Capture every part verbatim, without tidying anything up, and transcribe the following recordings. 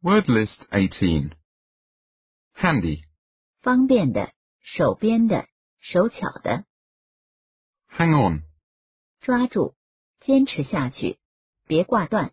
Word list eighteen. Handy. 方便的，手边的，手巧的。 Hang on. 抓住，坚持下去，别挂断。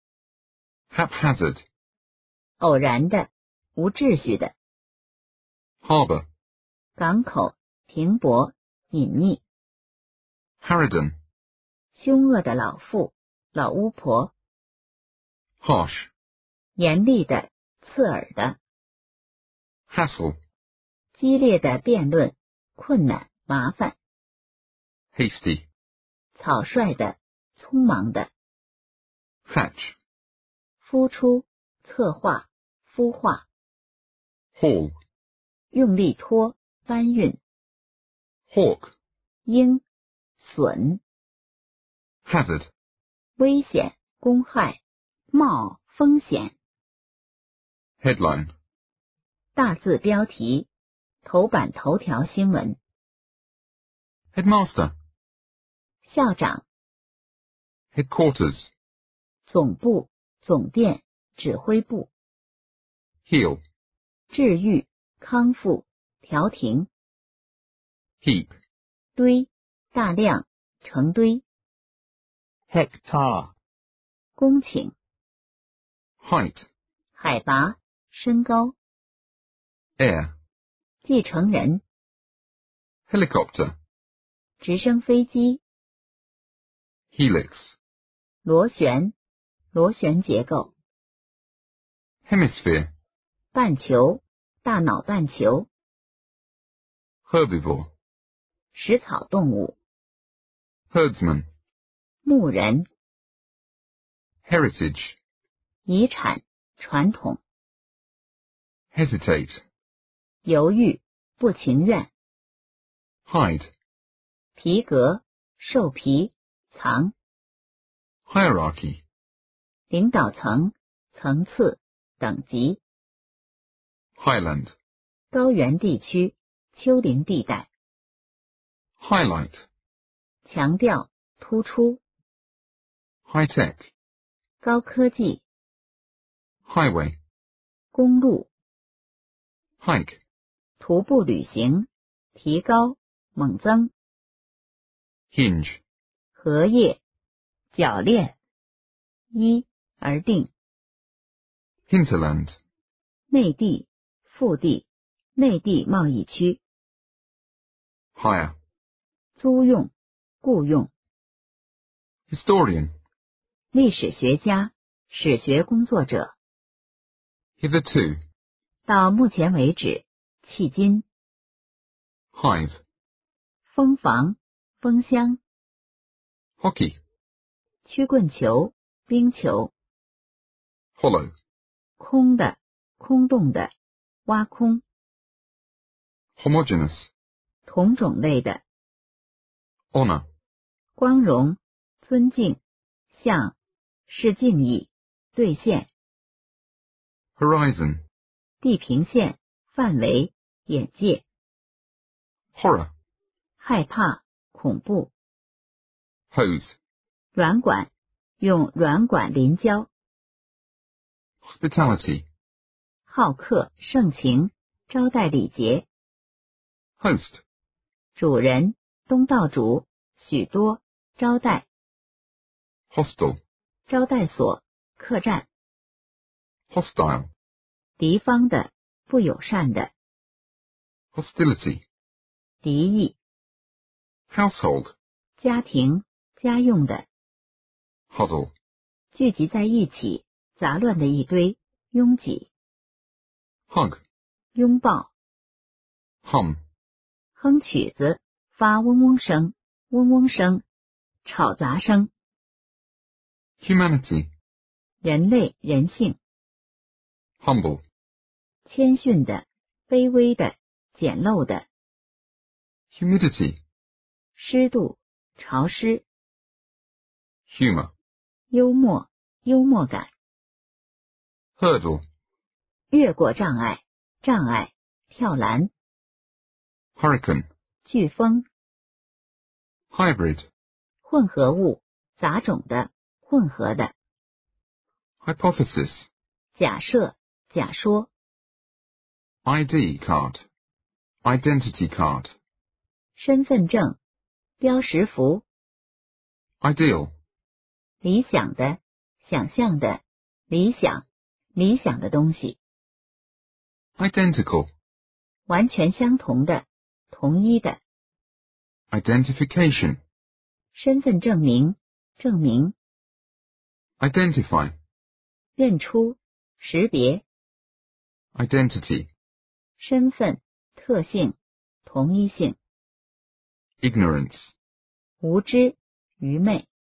Haphazard. 偶然的，无秩序的。 Harbour. 港口，停泊，隐匿。 Harridan. 凶恶的老妇，老巫婆。 Harsh. 严厉的，刺耳的。 Hassle. 激烈的辩论，困难，麻烦。 Hasty. 草率的，匆忙的。 Hatch. 孵出，策划，孵化。 Haul. 用力拖，搬运。 Hawk. 鹰，隼。 Hazard. 危险，公害，冒，风险。 Headline. 大字标题，头版头条新闻。 Headmaster. 校长， Headquarters. 总部，总店，指挥部。 Heal. 治愈，康复，调停。 Heap. 堆，大量，成堆。 Hectare. 恭请， Height. 海拔，身高。 Air. 继承人， Helicopter. 直升飞机。 Helix. 螺旋，螺旋结构。 Hemisphere. 半球，大脑半球。 Herbivore. 食草动物。 Herdsman. 牧人， Heritage. 遗产，传统。 Hesitate. 犹豫，不情愿。 Hide. 皮革，兽皮，藏。 Hierarchy. 领导层，层次，等级。 Highland. 高原地区，丘陵地带。 Highlight. 强调，突出。 High-tech. 高科技。 Highway. 公路。 Hike. 徒步旅行，提高，猛增。 Hinge. 荷叶，铰链。依而定。 Hinterland. 内地，腹地，内地贸易区。 Hire. 租用，雇用。 Historian. 历史学家，史学工作者。 Hitherto. 到目前为止，迄今。 Hive. 蜂房，蜂箱。 Hockey. 曲棍球，冰球。 Hollow. 空的，空洞的，挖空。 Homogeneous. 同种类的。 Honor. 光荣，尊敬，向，是敬意，兑现。 Horizon. 地平线，范围，眼界。 Horror. 害怕，恐怖。 Hose. 软管，用软管淋浇。 Hospitality. 好客，盛情，招待礼节。 Host. 主人，东道主，许多，招待。 Hostel. 招待所，客栈。 Hostile. 敌方的，不友善的。 Hostility. 敌意。 Household. 家庭，家用的。 Huddle. 聚集在一起，杂乱的一堆，拥挤。 Hug. 拥抱。 Hum. 哼曲子，发嗡嗡声，嗡嗡声，吵杂声。 Humanity. 人类，人性。 Humble. 谦逊的，卑微的，简陋的。 Humidity. 湿度，潮湿。 Humor. 幽默，幽默感。 Hurdle. 越过障碍，障碍，跳栏。 Hurricane. 飓风。 Hybrid. 混合物，杂种的，混合的。 Hypothesis. 假设， 假说。 I D card, identity card. 身份证，标识符。 Ideal, 理想的，想象的，理想，理想的东西。 identical, 完全相同的，同一的。 identification, 身份证明，证明。 identify, 认出，识别。 identity, 身份，特性，同一性。 ignorance. 无知，愚昧。